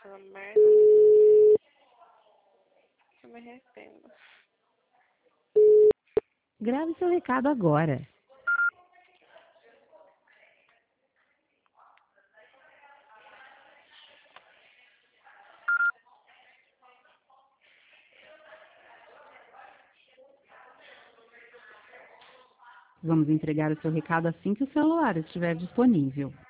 aquela merda. Eu me arrependo. Grave seu recado agora. Vamos entregar o seu recado assim que o celular estiver disponível.